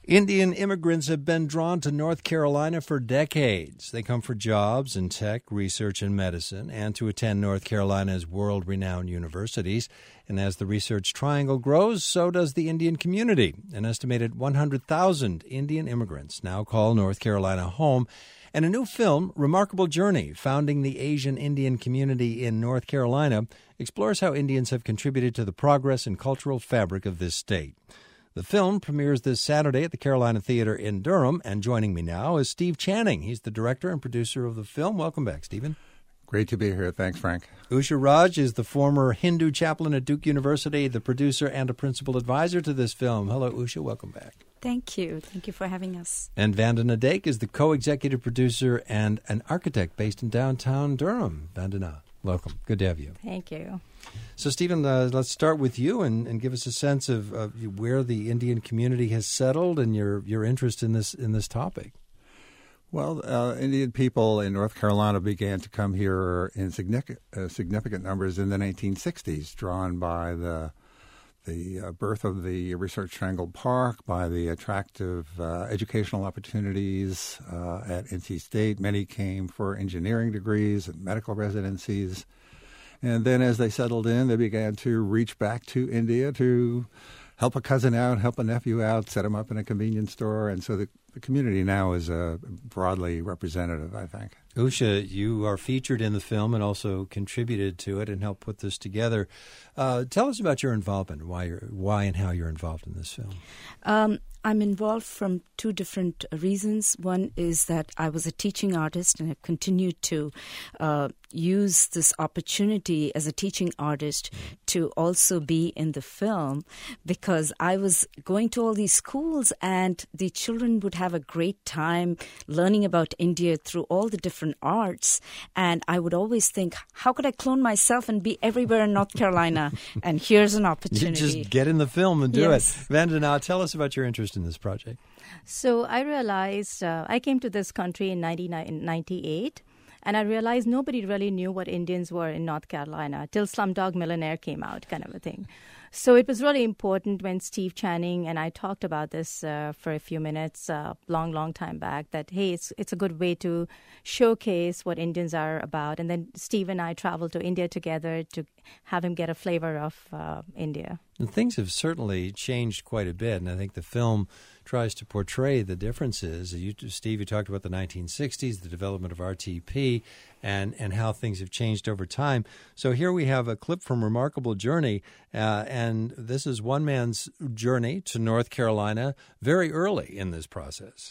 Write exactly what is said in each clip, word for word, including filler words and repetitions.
Indian immigrants have been drawn to North Carolina for decades. They come for jobs in tech, research, and medicine, and to attend North Carolina's world-renowned universities. And as the research triangle grows, so does the Indian community. An estimated one hundred thousand Indian immigrants now call North Carolina home. And a new film, Remarkable Journey, Founding the Asian Indian Community in North Carolina, explores how Indians have contributed to the progress and cultural fabric of this state. The film premieres this Saturday at the Carolina Theater in Durham, and joining me now is Steve Channing. He's the director and producer of the film. Welcome back, Stephen. Great to be here. Thanks, Frank. Usha Raj is the former Hindu chaplain at Duke University, the producer and a principal advisor to this film. Hello, Usha. Welcome back. Thank you. Thank you for having us. And Vandana Dake is the co-executive producer and an architect based in downtown Durham. Vandana, welcome. Good to have you. Thank you. So, Stephen, uh, let's start with you and, and give us a sense of, of where the Indian community has settled and your, your interest in this in this topic. Well, uh, Indian people in North Carolina began to come here in significant, uh, significant numbers in the nineteen sixties, drawn by the the uh, birth of the Research Triangle Park, by the attractive uh, educational opportunities uh, at N C State. Many came for engineering degrees and medical residencies. And then as they settled in, they began to reach back to India to help a cousin out, help a nephew out, set him up in a convenience store. And so the, the community now is uh, broadly representative, I think. Usha, you are featured in the film and also contributed to it and helped put this together. Uh, tell us about your involvement, why you're, why and how you're involved in this film. Um, I'm involved from two different reasons. One is that I was a teaching artist and have continued to uh, use this opportunity as a teaching artist to also be in the film, because I was going to all these schools and the children would have a great time learning about India through all the different arts. And I would always think, how could I clone myself and be everywhere in North Carolina? And here's an opportunity. You just get in the film and do yes. it. Vandana, tell us about your interest in this project. So I realized, uh, I came to this country in nineteen ninety-eight, and I realized nobody really knew what Indians were in North Carolina till Slumdog Millionaire came out, kind of a thing. So it was really important when Steve Channing and I talked about this uh, for a few minutes, uh, long, long time back, that, hey, it's it's a good way to showcase what Indians are about. And then Steve and I traveled to India together to have him get a flavor of uh, India. And things have certainly changed quite a bit, and I think the film tries to portray the differences. You, Steve, you talked about the nineteen sixties, the development of R T P, and, and how things have changed over time. So here we have a clip from Remarkable Journey, uh, and this is one man's journey to North Carolina very early in this process.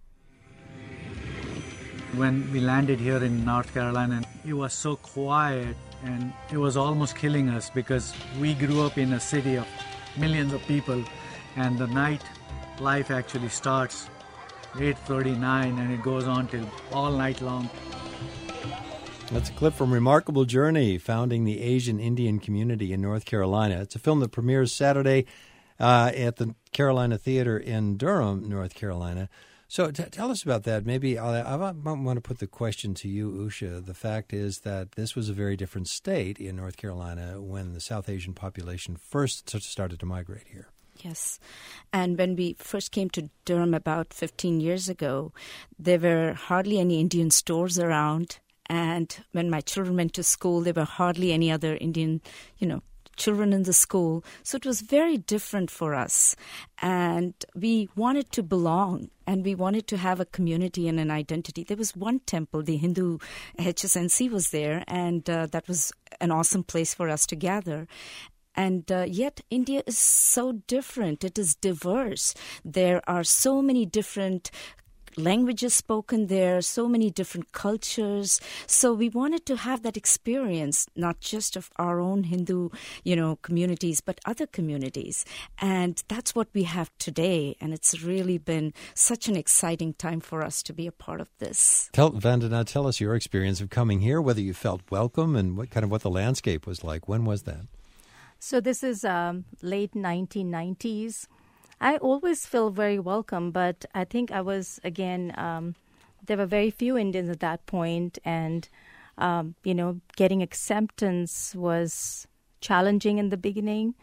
When we landed here in North Carolina, it was so quiet and it was almost killing us, because we grew up in a city of millions of people, and the night life actually starts eight thirty-nine and it goes on till all night long. That's a clip from Remarkable Journey, Founding the Asian Indian Community in North Carolina. It's a film that premieres Saturday uh, at the Carolina Theater in Durham, North Carolina. So t- tell us about that. Maybe I'll, I want to put the question to you, Usha. The fact is that this was a very different state in North Carolina when the South Asian population first started to migrate here. Yes. And when we first came to Durham about fifteen years ago, there were hardly any Indian stores around. And when my children went to school, there were hardly any other Indian, you know, children in the school. So it was very different for us. And we wanted to belong, and we wanted to have a community and an identity. There was one temple, the Hindu H S N C was there, and uh, that was an awesome place for us to gather. And uh, yet India is so different. It is diverse. There are so many different languages spoken there, so many different cultures. So we wanted to have that experience, not just of our own Hindu, you know, communities, but other communities. And that's what we have today. And it's really been such an exciting time for us to be a part of this. Tell Vandana, tell us your experience of coming here, whether you felt welcome and what kind of what the landscape was like. When was that? So this is um, late nineteen nineties. I always feel very welcome, but I think I was, again, um, there were very few Indians at that point, and, um, you know, getting acceptance was challenging in the beginning.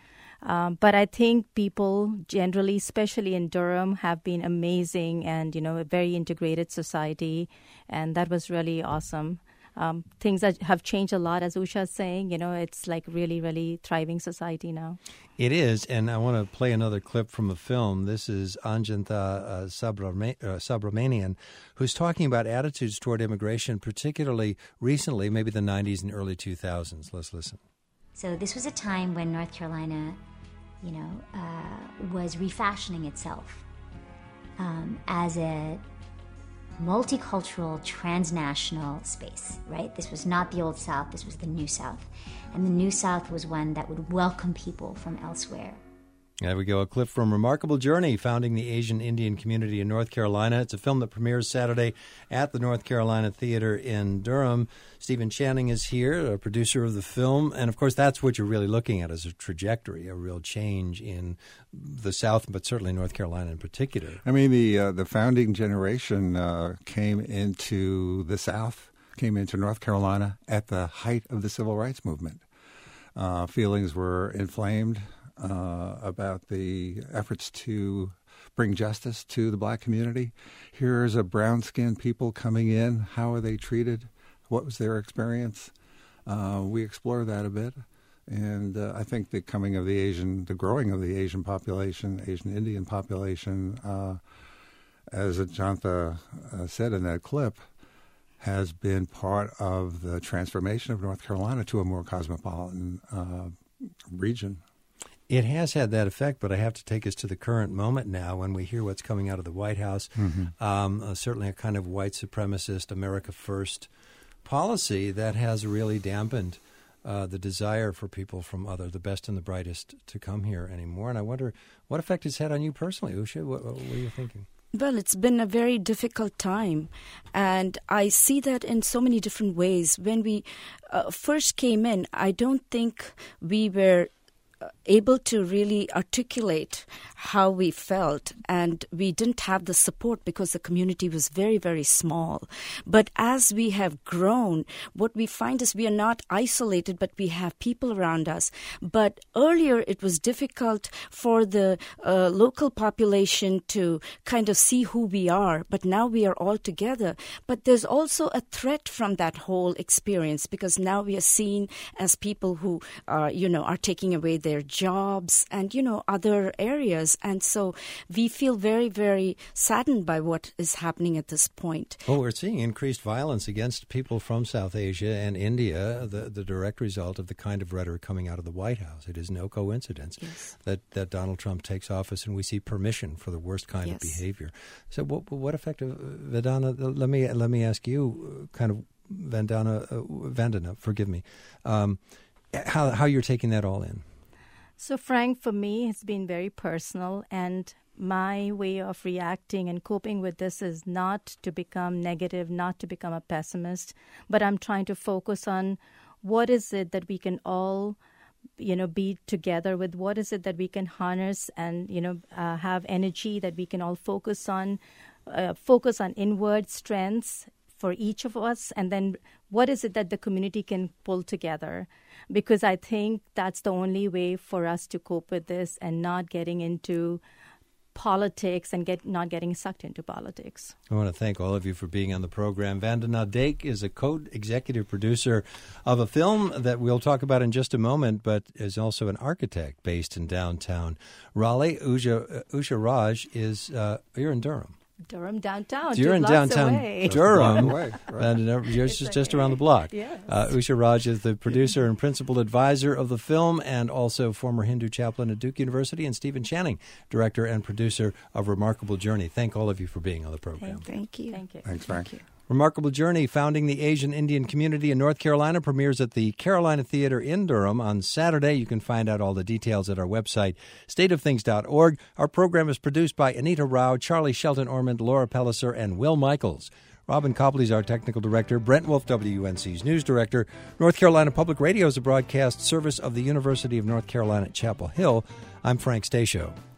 Um, but I think people generally, especially in Durham, have been amazing and, you know, a very integrated society. And that was really awesome. Um, things that have changed a lot, as Usha is saying. You know, it's like really, really thriving society now. It is, and I want to play another clip from a film. This is Anjanta uh, Subrahma- uh, Subramanian, who's talking about attitudes toward immigration, particularly recently, maybe the nineties and early two thousands. Let's listen. So this was a time when North Carolina, you know, uh, was refashioning itself um, as a multicultural, transnational space, right? This was not the Old South, this was the New South. And the New South was one that would welcome people from elsewhere. There we go, a clip from Remarkable Journey, Founding the Asian Indian Community in North Carolina. It's a film that premieres Saturday at the North Carolina Theater in Durham. Stephen Channing is here, a producer of the film. And, of course, that's what you're really looking at as a trajectory, a real change in the South, but certainly North Carolina in particular. I mean, the uh, the founding generation uh, came into the South, came into North Carolina at the height of the Civil Rights Movement. Uh, feelings were inflamed Uh, about the efforts to bring justice to the black community. Here's a brown-skinned people coming in. How are they treated? What was their experience? Uh, we explore that a bit. And uh, I think the coming of the Asian, the growing of the Asian population, Asian Indian population, uh, as Ajanta uh, said in that clip, has been part of the transformation of North Carolina to a more cosmopolitan uh, region. It has had that effect, but I have to take us to the current moment now when we hear what's coming out of the White House. Mm-hmm. Um, uh, certainly a kind of white supremacist, America First policy that has really dampened uh, the desire for people from other, the best and the brightest, to come here anymore. And I wonder what effect it's had on you personally, Usha. What, what are you thinking? Well, it's been a very difficult time, and I see that in so many different ways. When we uh, first came in, I don't think we were able to really articulate how we felt, and we didn't have the support because the community was very, very small. But as we have grown, what we find is we are not isolated, but we have people around us. But earlier it was difficult for the uh, local population to kind of see who we are, but now we are all together. But there's also a threat from that whole experience, because now we are seen as people who are, you know, are taking away their jobs and, you know, other areas. And so we feel very, very saddened by what is happening at this point. Well, we're seeing increased violence against people from South Asia and India, the, the direct result of the kind of rhetoric coming out of the White House. It is no coincidence yes. that, that Donald Trump takes office and we see permission for the worst kind yes. of behavior. So what, what effect, of, Vandana, let me, let me ask you, kind of, Vandana, uh, Vandana, forgive me, um, how, how you're taking that all in. So, Frank, for me, it's been very personal, and my way of reacting and coping with this is not to become negative, not to become a pessimist, but I'm trying to focus on what is it that we can all, you know, be together with, what is it that we can harness and, you know, uh, have energy that we can all focus on, uh, focus on inward strengths for each of us, and then what is it that the community can pull together? Because I think that's the only way for us to cope with this and not getting into politics and get not getting sucked into politics. I want to thank all of you for being on the program. Vandana Dake is a co-executive producer of a film that we'll talk about in just a moment, but is also an architect based in downtown Raleigh. Usha, uh, Usha Raj is, uh, you're in Durham. Durham downtown. You're in downtown away. Durham. Away, right. And you're just, just around the block. Yes. Uh, Usha Raj is the producer and principal advisor of the film and also former Hindu chaplain at Duke University, and Stephen Channing, director and producer of Remarkable Journey. Thank all of you for being on the program. Thank you. Thank you. Thanks, Frank. Thank you. Remarkable Journey, Founding the Asian Indian Community in North Carolina, premieres at the Carolina Theater in Durham on Saturday. You can find out all the details at our website, state of things dot org. Our program is produced by Anita Rao, Charlie Shelton Ormond, Laura Pelliser, and Will Michaels. Robin Copley is our technical director. Brent Wolf, W U N C's news director. North Carolina Public Radio is a broadcast service of the University of North Carolina at Chapel Hill. I'm Frank Stasio.